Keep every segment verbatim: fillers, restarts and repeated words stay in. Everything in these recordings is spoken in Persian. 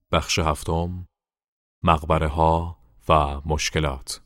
بخش هفتم، مقبره ها و مشکلات.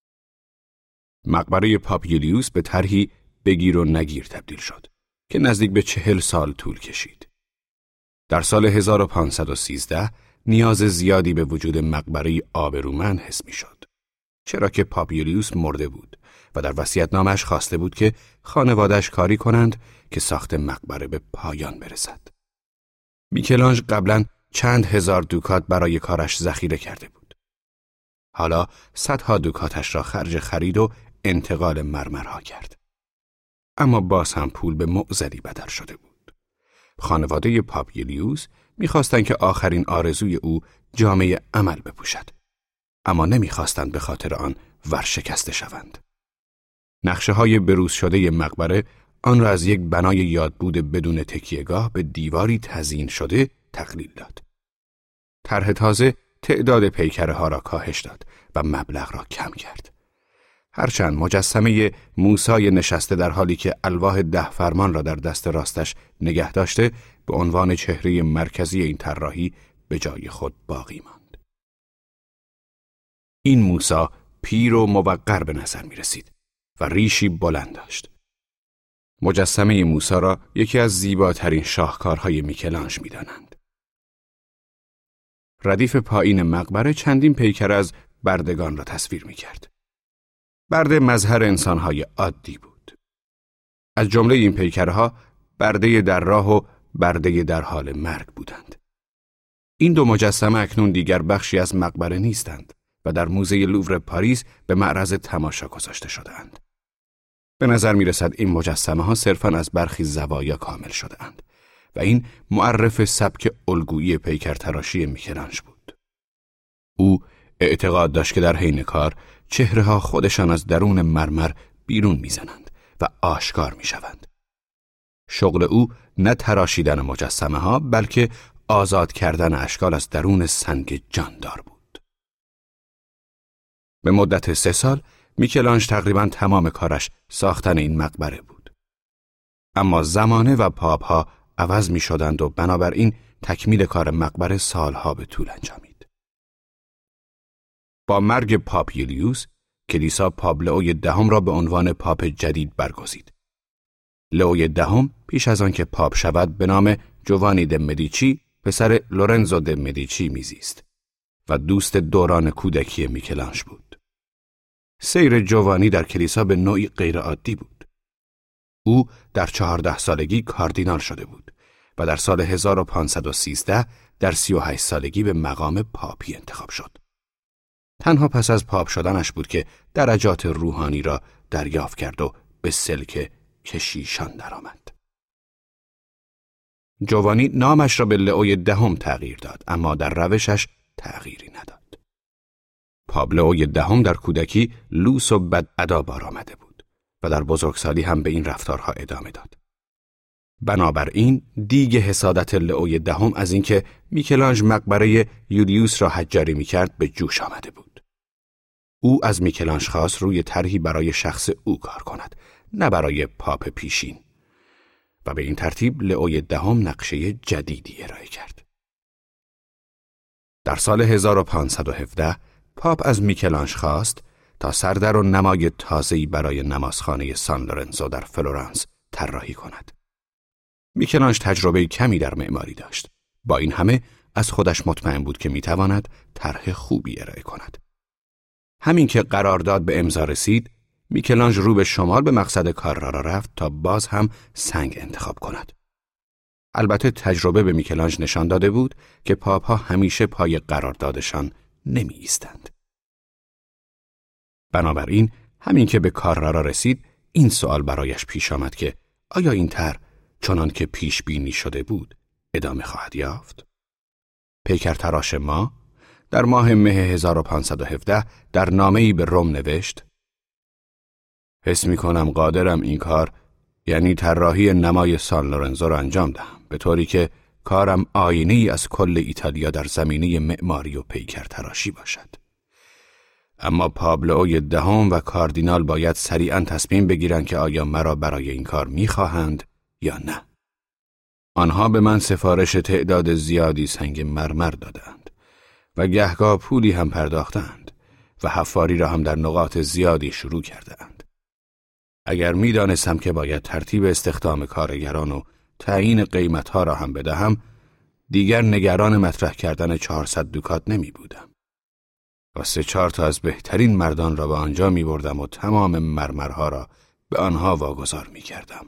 مقبره پاپ یولیوس به طرحی بگیر و نگیر تبدیل شد که نزدیک به چهل سال طول کشید. در سال هزار و پانصد و سیزده نیاز زیادی به وجود مقبره آبرومند حس می شد، چرا که پاپ یولیوس مرده بود و در وصیت‌نامه‌اش خواسته بود که خانواده‌اش کاری کنند که ساخت مقبره به پایان برسد. میکلانژ قبلاً چند هزار دوکات برای کارش ذخیره کرده بود. حالا صدها دوکاتش را خرج خرید و انتقال مرمرها کرد. اما باز هم پول به معضلی بدل شده بود. خانواده پاپ یولیوس می‌خواستند که آخرین آرزوی او جامه عمل بپوشد، اما نمی‌خواستند به خاطر آن ورشکسته شوند. نقشه‌های بروز شده مقبره آن را از یک بنای یادبود بدون تکیهگاه به دیواری تزیین شده تقلیل داد. طرح تازه تعداد پیکره ها را کاهش داد و مبلغ را کم کرد. هرچند مجسمه موسی نشسته در حالی که الواح ده فرمان را در دست راستش نگه داشته به عنوان چهره مرکزی این طراحی به جای خود باقی ماند. این موسی پیر و موقر به نظر می رسید و ریشی بلند داشت. مجسمه موسی را یکی از زیباترین شاهکارهای میکلانژ می دانند. ردیف پایین مقبره چندین پیکره از بردگان را تصویر می کرد. برده مظهر انسانهای عادی بود. از جمله این پیکرها برده در راه و برده در حال مرگ بودند. این دو مجسمه اکنون دیگر بخشی از مقبره نیستند و در موزه لوور پاریس به معرض تماشا گذاشته شده‌اند. به نظر می رسد این مجسمه ها صرفاً از برخی زوایا کامل شده اند و این معرف سبک الگویی پیکرتراشی میکلانژ بود. او اعتقاد داشت که در حین کار چهره ها خودشان از درون مرمر بیرون می زنند و آشکار می شوند. شغل او نه تراشیدن مجسمه ها بلکه آزاد کردن اشکال از درون سنگ جاندار بود. به مدت سه سال میکلانژ تقریباً تمام کارش ساختن این مقبره بود. اما زمانه و پاپ ها عوض می شدند و بنابراین تکمیل کار مقبره سالها به طول انجامید. با مرگ پاپ یولیوس، کلیسا پاپ لئوی دهم را به عنوان پاپ جدید برگزید. لئوی دهم پیش از آن که پاپ شود به نام جوانی د مدیچی پسر لورنزو د مدیچی میزیست و دوست دوران کودکی میکلانژ بود. سیر جوانی در کلیسا به نوعی غیرعادی بود. او در چهارده سالگی کاردینال شده بود و در سال هزار و پانصد و سیزده در سی و هشت سالگی به مقام پاپی انتخاب شد. تنها پس از پاپ شدنش بود که درجات روحانی را دریافت کرد و به سلک کشیشان درآمد. جوانی نامش را به لئوی دهم تغییر داد، اما در روشش تغییری نداد. پاپ لئوی دهم در کودکی لوس و بدادا بار آمده بود و در بزرگسالی هم به این رفتارها ادامه داد. بنابراین دیگ حسادت لئوی دهم از اینکه میکلانژ مقبره یولیوس را حجاری می‌کرد به جوش آمده بود. او از میکلانژ خواست روی طرحی برای شخص او کار کند، نه برای پاپ پیشین، و به این ترتیب لئوی دهم نقشه جدیدی ارائه کرد. در سال هزار و پانصد و هفده پاپ از میکلانژ خواست تا سردر و نمای تازه‌ای برای نمازخانه سان لورنزو در فلورانس طراحی کند. میکلانژ تجربه کمی در معماری داشت. با این همه از خودش مطمئن بود که میتواند طرح خوبی ارائه کند. همین که قرارداد به امضا رسید، میکلانژ رو به شمال به مقصد کار را رفت تا باز هم سنگ انتخاب کند. البته تجربه به میکلانژ نشان داده بود که پاپ ها همیشه پای قراردادشان نمی ایستند. بنابراین همین که به کار را رسید، این سوال برایش پیش آمد که آیا این طرح چنان که پیش بینی شده بود ادامه خواهد یافت؟ پیکرتراش ما در ماه مه هزار و پانصد و هفده در نامه‌ای به روم نوشت: حس می کنم قادرم این کار، یعنی طراحی نمای سان لورنزو را انجام دهم، به طوری که کارم آینه‌ای از کل ایتالیا در زمینه معماری و پیکرتراشی باشد. اما پاپ لئوی دهم و کاردینال باید سریعاً تصمیم بگیرند که آیا مرا برای این کار می‌خواهند یا نه. آنها به من سفارش تعداد زیادی سنگ مرمر دادند و گهگاه پولی هم پرداختند و حفاری را هم در نقاط زیادی شروع کردند. اگر می دانستم که باید ترتیب استخدام کارگران و تعیین قیمتها را هم بدهم، دیگر نگران مطرح کردن چهارصد دوکات نمی بودم. و سه چهار تا از بهترین مردان را به آنجا می بردم و تمام مرمرها را به آنها واگذار می کردم.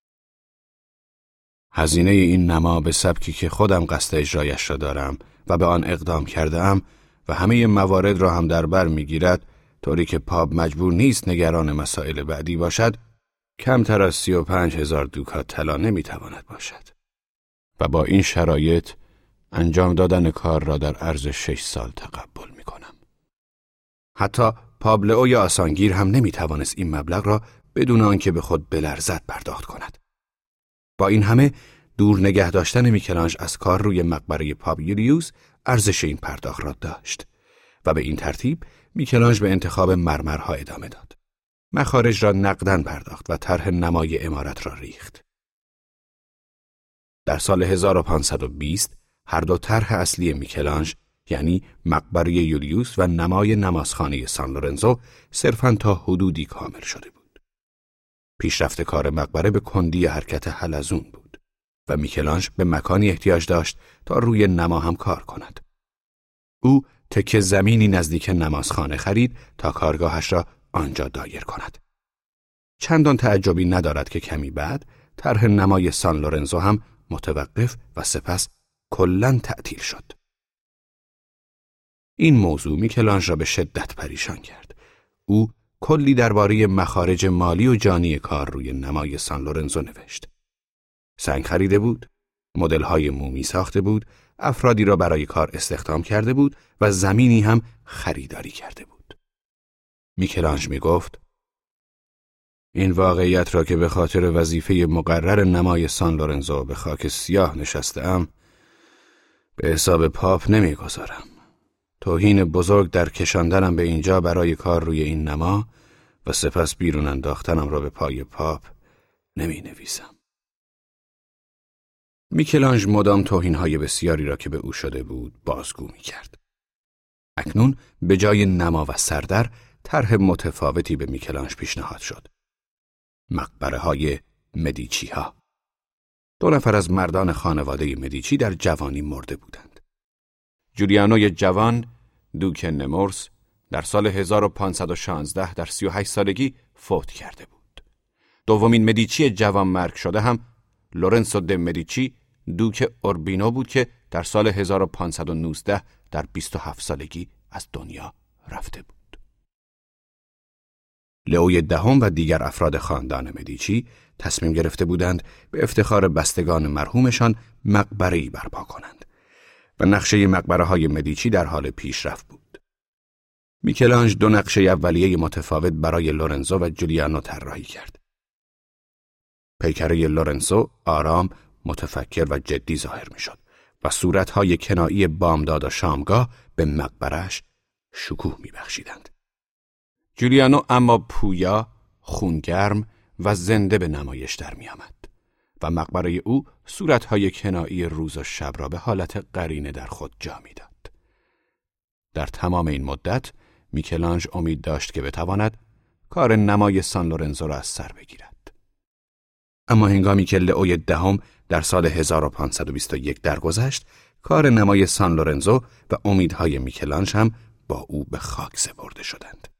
هزینه این نما به سبکی که خودم قصد اجرایش را دارم و به آن اقدام کرده ام و همه موارد را هم در بر می گیرد، طوری که پاپ مجبور نیست نگران مسائل بعدی باشد، کمتر از سی و پنج هزار دوکات طلا نمی تواند باشد. و با این شرایط انجام دادن کار را در عرض شش سال تقبل می کنم. حتی پابلئو یا آسانگیر هم نمی توانست این مبلغ را بدون آنکه به خود بلرزد پرداخت کند. با این همه دور نگه داشتن میکلانژ از کار روی مقبره پاپ یولیوس ارزش این پرداخت را داشت و به این ترتیب میکلانژ به انتخاب مرمرها ادامه داد. مخارج را نقداً پرداخت و طرح نمای عمارت را ریخت. در سال هزار و پانصد و بیست هر دو طرح اصلی میکلانژ، یعنی مقبره یولیوس و نمای نمازخانه سان لورنزو، صرفاً تا حدودی کامل شده بود. پیشرفت کار مقبره به کندی حرکت حلزون بود و میکلانژ به مکانی احتیاج داشت تا روی نما هم کار کند. او تکه زمینی نزدیک نمازخانه خرید تا کارگاهش را آنجا دایر کند. چندان تعجبی ندارد که کمی بعد طرح نمای سان لورنزو هم متوقف و سپس کلاً تعطیل شد. این موضوع میکلانژ را به شدت پریشان کرد. او کلی درباره مخارج مالی و جانی کار روی نمای سان لورنزو نوشت. سنگ خریده بود، مدل‌های مومی ساخته بود، افرادی را برای کار استخدام کرده بود و زمینی هم خریداری کرده بود. میکلانژ می گفت: این واقعیت را که به خاطر وظیفه مقرر نمای سان لورنزو به خاک سیاه نشسته‌ام به حساب پاپ نمی‌گذارم. توهین بزرگ در کشاندنم به اینجا برای کار روی این نما و سپس بیرون انداختنم را به پای پاپ نمی نویسم. میکلانژ مدام توهین‌های بسیاری را که به او شده بود بازگو می کرد. اکنون به جای نما و سردر طرح متفاوتی به میکلانژ پیشنهاد شد. مقبره های مدیچی ها. دو نفر از مردان خانواده مدیچی در جوانی مرده بودند. جولیانوی جوان، دوک نمورس، در سال هزار و پانصد و شانزده در سی و هشت سالگی فوت کرده بود. دومین مدیچی جوان مرگ شده هم لورنسو د مدیچی، دوک اوربینو بود که در سال هزار و پانصد و نوزده در بیست و هفت سالگی از دنیا رفته بود. لئوی دهم و دیگر افراد خاندان مدیچی تصمیم گرفته بودند به افتخار بستگان مرحومشان مقبره‌ای برپا کنند و نقشه مقبره‌های مدیچی در حال پیشرفت بود. میکلانژ دو نقشه اولیه متفاوت برای لورنزو و جولیانو طراحی کرد. پیکره لورنزو آرام، متفکر و جدی ظاهر می‌شد و صورت‌های کنایی بامداد و شامگاه به مقبره‌اش شکوه می‌بخشیدند. جولیانو اما پویا، خونگرم و زنده به نمایش در می‌آمد و مقبره او صورت‌های کنایی روز و شب را به حالت قرینه در خود جا می‌داد. در تمام این مدت میکلانژ امید داشت که بتواند کار نمای سان لورنزو را از سر بگیرد. اما هنگامی که لئوی دهم در سال هزار و پانصد و بیست و یک درگذشت، کار نمای سان لورنزو و امیدهای میکلانژ هم با او به خاک سپرده شدند.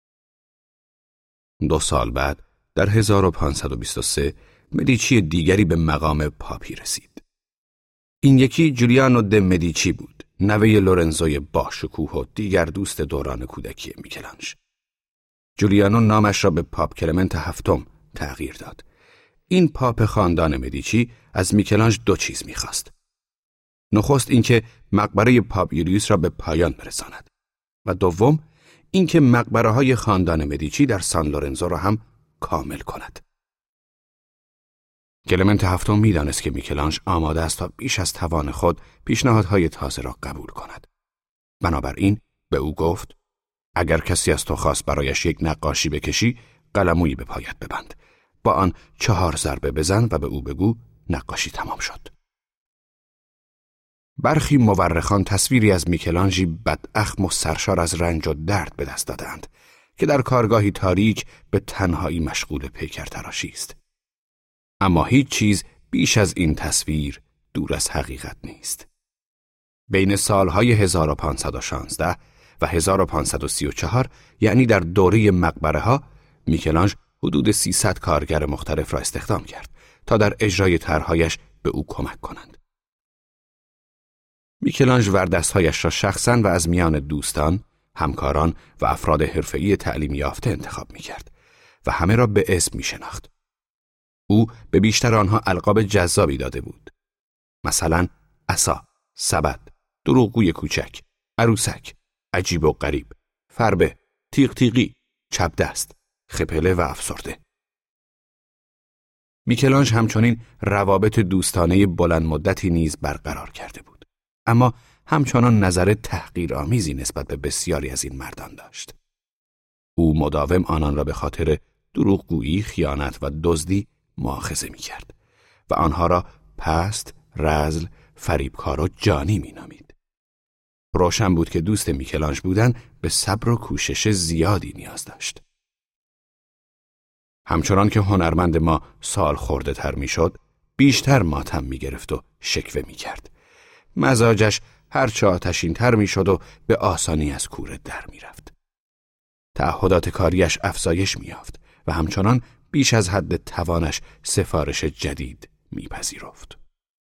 دو سال بعد در هزار و پانصد و بیست و سه مدیچی دیگری به مقام پاپی رسید. این یکی جولیانو د مدیچی بود، نوه لورنزوی باشکوه و دیگر دوست دوران کودکی میکلانژ. جولیانو نامش را به پاپ کلمنت هفتم تغییر داد. این پاپ خاندان مدیچی از میکلانژ دو چیز میخواست. نخست اینکه مقبره پاپ یولیوس را به پایان برساند و دوم اینکه مقبره‌های خاندان مدیچی در سان لورنزو را هم کامل کند. کلمنت هفتم می‌دانست که میکلانژ آماده است تا بیش از توان خود پیشنهادهای تازه را قبول کند. بنابراین به او گفت: اگر کسی از تو خواست برایش یک نقاشی بکشی، قلمویی به پایت ببند. با آن چهار ضربه بزن و به او بگو نقاشی تمام شد. برخی مورخان تصویری از میکلانژی بداخم و سرشار از رنج و درد به دست دادند که در کارگاهی تاریک به تنهایی مشغول پیکرتراشی است. اما هیچ چیز بیش از این تصویر دور از حقیقت نیست. بین سالهای هزار و پانصد و شانزده و هزار و پانصد و سی و چهار، یعنی در دوره مقبره ها، میکلانژ حدود سیصد کارگر مختلف را استخدام کرد تا در اجرای طرح‌هایش به او کمک کنند. میکلانژ وردست‌هایش را شخصاً و از میان دوستان، همکاران و افراد حرفه‌ای تعلیم یافته انتخاب می‌کرد و همه را به اسم می‌شناخت. او به بیشتر آنها القاب جذابی داده بود. مثلا عصا، سبد، دروغگوی کوچک، عروسک، عجیب و غریب، فربه، تیغ تیغی، چپ دست، خپله و افسرده. میکلانژ همچنین روابط دوستانه بلند مدتی نیز برقرار کرده بود. اما همچنان نظر تحقیرآمیزی نسبت به بسیاری از این مردان داشت. او مداوم آنان را به خاطر دروغگویی، خیانت و دزدی مؤاخذه می‌کرد و آنها را پست، رذل، فریبکار و جانی می‌نامید. روشن بود که دوست میکلانژ بودن به صبر و کوشش زیادی نیاز داشت. همچنان که هنرمند ما سال خورده تر می‌شد، بیشتر ماتم می‌گرفت و شکوه می‌کرد. مزاجش هرچه آتشین تر می شد و به آسانی از کوره در می رفت. تعهدات کاریش افزایش می یافت و همچنان بیش از حد توانش سفارش جدید می پذیرفت.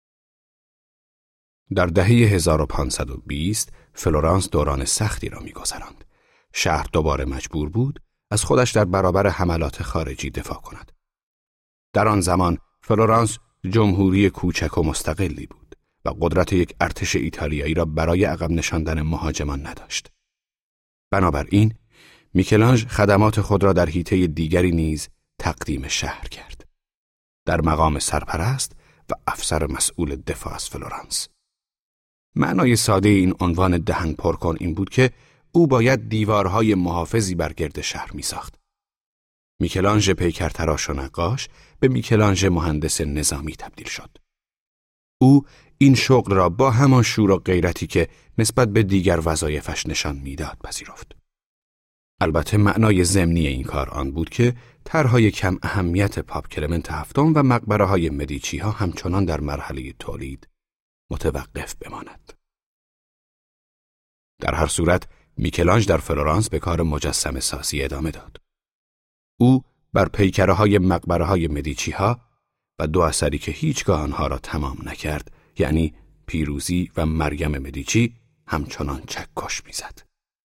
در دهه هزار و پانصد و بیست فلورانس دوران سختی را می گذراند. شهر دوباره مجبور بود از خودش در برابر حملات خارجی دفاع کند. در آن زمان فلورانس جمهوری کوچک و مستقلی بود و قدرت یک ارتش ایتالیایی را برای عقب نشاندن مهاجمان نداشت. بنابراین میکلانژ خدمات خود را در حیطه دیگری نیز تقدیم شهر کرد، در مقام سرپرست و افسر مسئول دفاع از فلورانس. معنای ساده این عنوان دهن پر کن این بود که او باید دیوارهای محافظی بر گرد شهر میساخت. میکلانژ پیکرتراش و نقاش به میکلانژ مهندس نظامی تبدیل شد. او این شغل را با همان شور و غیرتی که نسبت به دیگر وظایفش نشان میداد پذیرفت. البته معنای ضمنی این کار آن بود که طرح‌های کم اهمیت پاپ کلمنت هفتم و مقبره‌های مدیچی ها همچنان در مرحله تولید متوقف بماند. در هر صورت میکلانژ در فلورانس به کار مجسمه سازی ادامه داد. او بر پیکره‌های مقبره‌های مدیچی ها و دو اثری که هیچگاه آنها را تمام نکرد، یعنی پیروزی و مریم مدیچی، همچنان چکش میزد.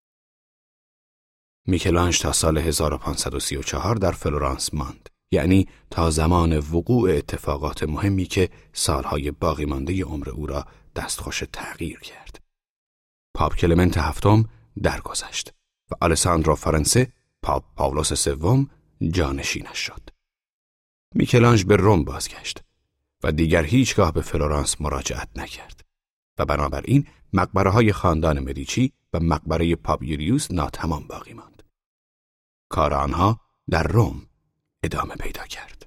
میکلانژ تا سال هزار و پانصد و سی و چهار در فلورانس ماند، یعنی تا زمان وقوع اتفاقات مهمی که سالهای باقی مانده عمر او را دستخوش تغییر کرد. پاپ کلمنت هفتم درگذشت و آلساندرو فرانسه، پاپ پاولوس سوم، جانشینش شد. میکلانژ به روم بازگشت و دیگر هیچگاه به فلورانس مراجعت نکرد و بنابراین مقبره‌های خاندان مدیچی و مقبره پاپ یولیوس ناتمام باقی ماند. کار آنها در روم ادامه پیدا کرد.